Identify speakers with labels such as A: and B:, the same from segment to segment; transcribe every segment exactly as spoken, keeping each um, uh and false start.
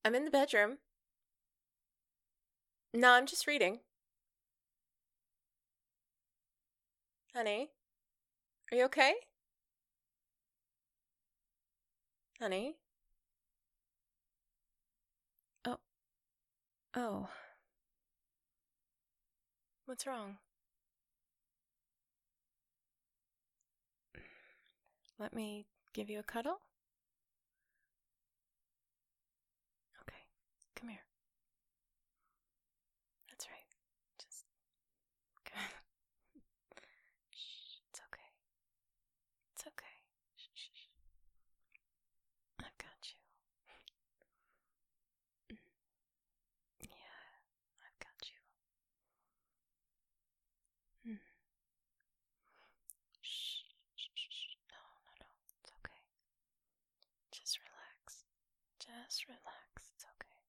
A: I'm in the bedroom. No, I'm just reading. Honey, are you okay? Honey? Oh. Oh. What's wrong? Let me give you a cuddle? Okay, come here. That's right. Just... Shh, it's okay. It's okay. Shh, shh, shh. I've got you. Yeah, I've got you. Mm. Shh, shh, shh, shh. No, no, no. It's okay. Just relax. Just relax. It's okay.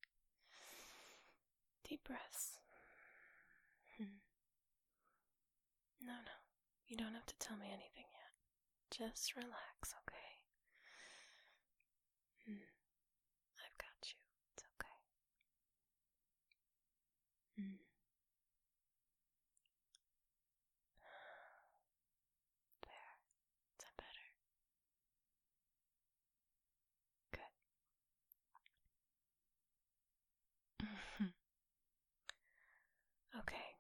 A: Deep breaths. Hmm. No, no. You don't have to tell me anything yet. Just relax, okay? Hmm. I've got you. It's okay. Hmm. There. Is that better? Good. Okay.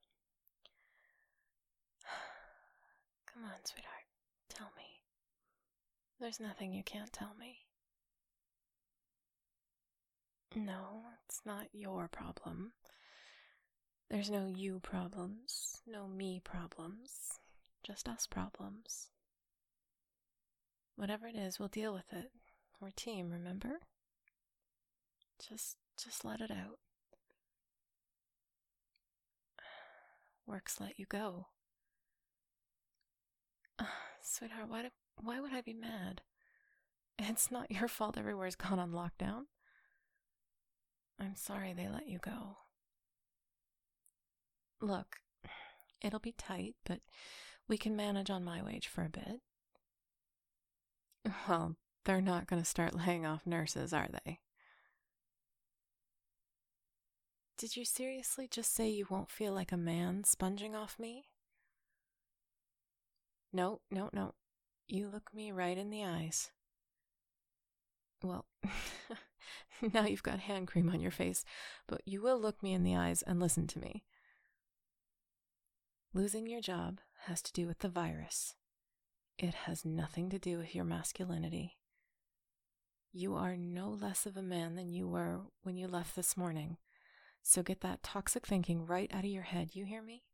A: Come on, sweetheart. Tell me. There's nothing you can't tell me. No, it's not your problem. There's no you problems, no me problems, just us problems. Whatever it is, we'll deal with it. We're a team, remember? Just, just let it out. Work's let you go. Uh, sweetheart, why, do, why would I be mad? It's not your fault everywhere's gone on lockdown. I'm sorry they let you go. Look, it'll be tight, but we can manage on my wage for a bit. Well, they're not going to start laying off nurses, are they? Did you seriously just say you won't feel like a man sponging off me? No, no, no. You look me right in the eyes. Well, now you've got hand cream on your face, but you will look me in the eyes and listen to me. Losing your job has to do with the virus. It has nothing to do with your masculinity. You are no less of a man than you were when you left this morning. So get that toxic thinking right out of your head, you hear me?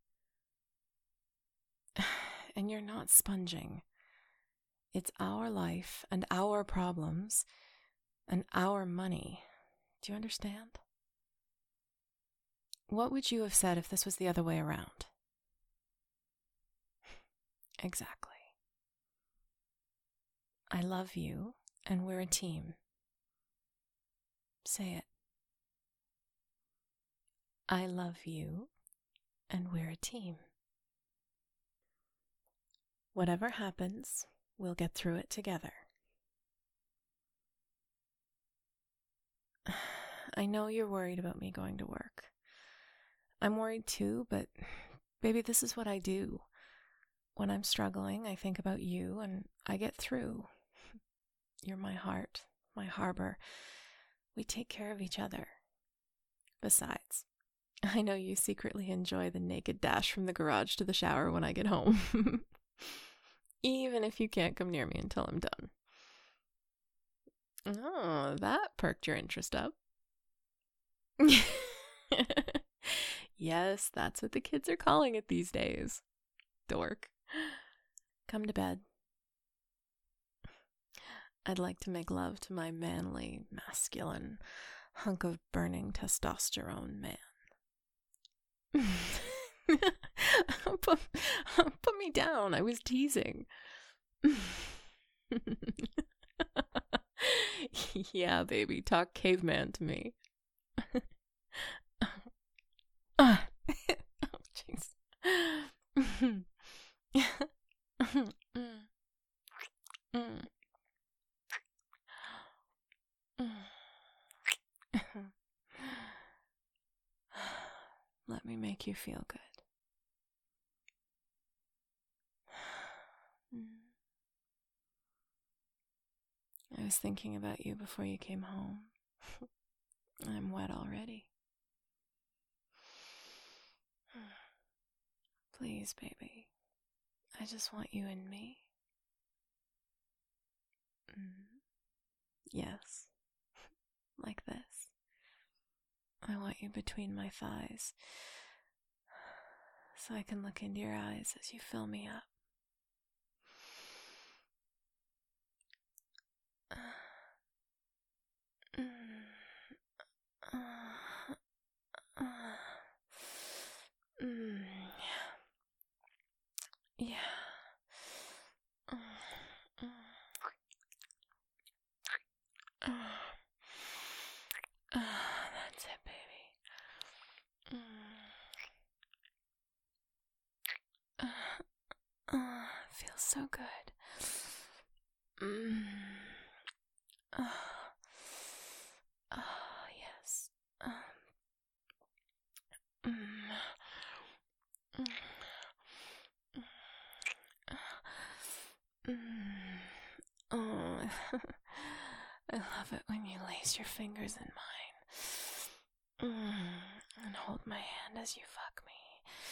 A: And you're not sponging. It's our life and our problems and our money. Do you understand? What would you have said if this was the other way around? Exactly. I love you, and we're a team. Say it. I love you, and we're a team. Whatever happens, we'll get through it together. I know you're worried about me going to work. I'm worried too, but baby, this is what I do. When I'm struggling, I think about you and I get through. You're my heart, my harbor. We take care of each other. Besides, I know you secretly enjoy the naked dash from the garage to the shower when I get home. Even if you can't come near me until I'm done. Oh, that perked your interest up. Yes, that's what the kids are calling it these days. Dork. Come to bed. I'd like to make love to my manly, masculine, hunk of burning testosterone man. put, put me down. I was teasing. Yeah, baby, talk caveman to me. Oh, jeez. Let me make you feel good. I was thinking about you before you came home. I'm wet already. Please, baby. I just want you and me. Mm. Yes. Like this. I want you between my thighs, so I can look into your eyes as you fill me up. Yeah. That's it, baby. Feels so good. Oh, yes. Oh, I love it when you lace your fingers in mine and hold my hand as you fuck me.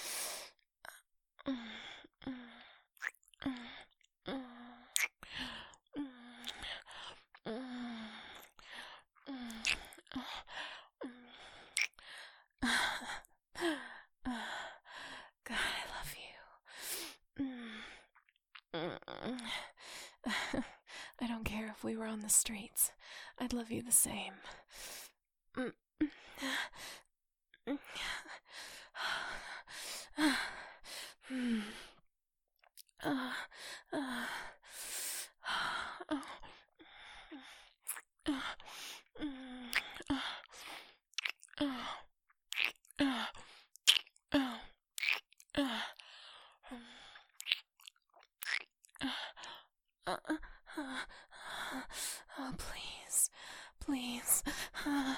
A: God, I love you. I don't care if we were on the streets. I'd love you the same. Oh, please, please. Oh,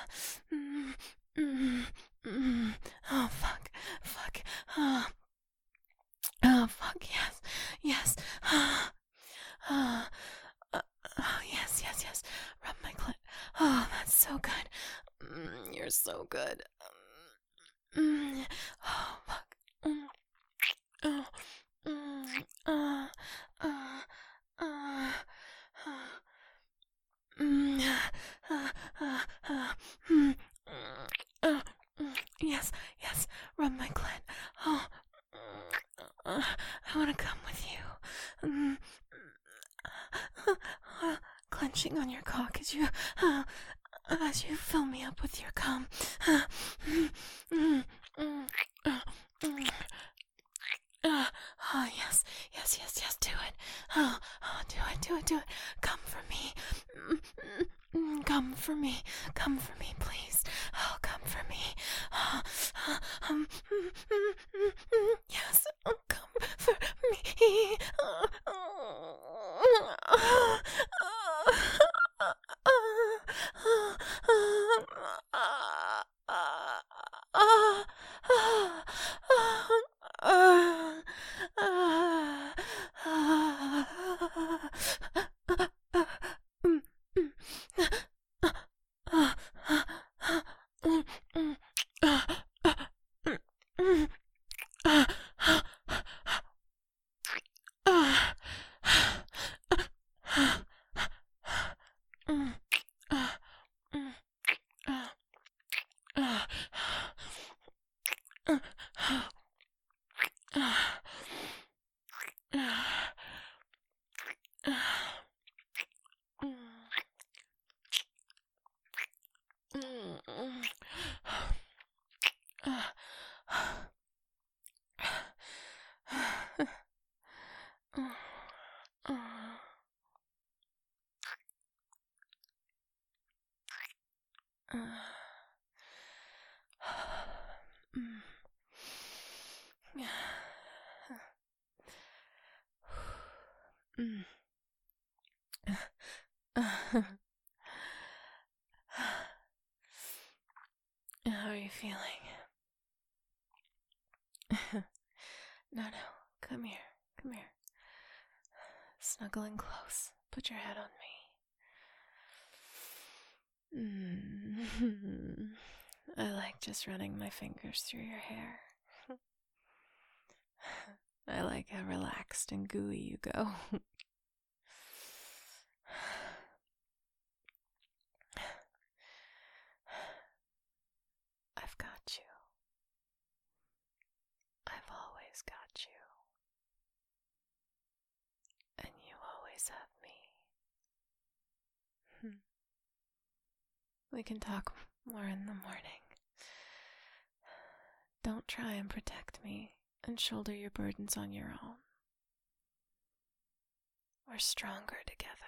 A: fuck, fuck. Oh, oh fuck, yes, yes. Oh, oh, yes, yes, yes. Rub my clit. Oh, that's so good. Mm, you're so good. Mm, oh, fuck. Mm, oh, mm, uh, uh, uh, uh. Mm, uh, uh, uh, mm, uh, mm, yes, yes, rub my clit. Oh, uh, I want to come with you. Mm, uh, uh, clenching on your cock as you, uh, as you fill me up with your cum. Uh, mm, mm, mm, uh, mm. Uh, oh, yes, yes, yes, yes, do it. Oh, oh, do it, do it, do it. Come for me. Mm, mm, mm, come for me. Come for me, please. Oh, come for me. Oh, uh, um, mm, mm, mm, mm, yes, oh, come for me. Oh, oh, oh, oh, oh, oh, oh, oh, oh, ah, ah, mm, mm, ah, ah, mm, mm, ah, ah, mm, mm, ah, ah, ah, mm, ah, mm, ah, ah, ah, ah, ah. you feeling? No, no, come here, come here. Snuggling close. Put your head on me. Mm. I like just running my fingers through your hair. I like how relaxed and gooey you go. I've got you. I've always got you. And you always have me. Hmm. We can talk more in the morning. Don't try and protect me and shoulder your burdens on your own. We're stronger together.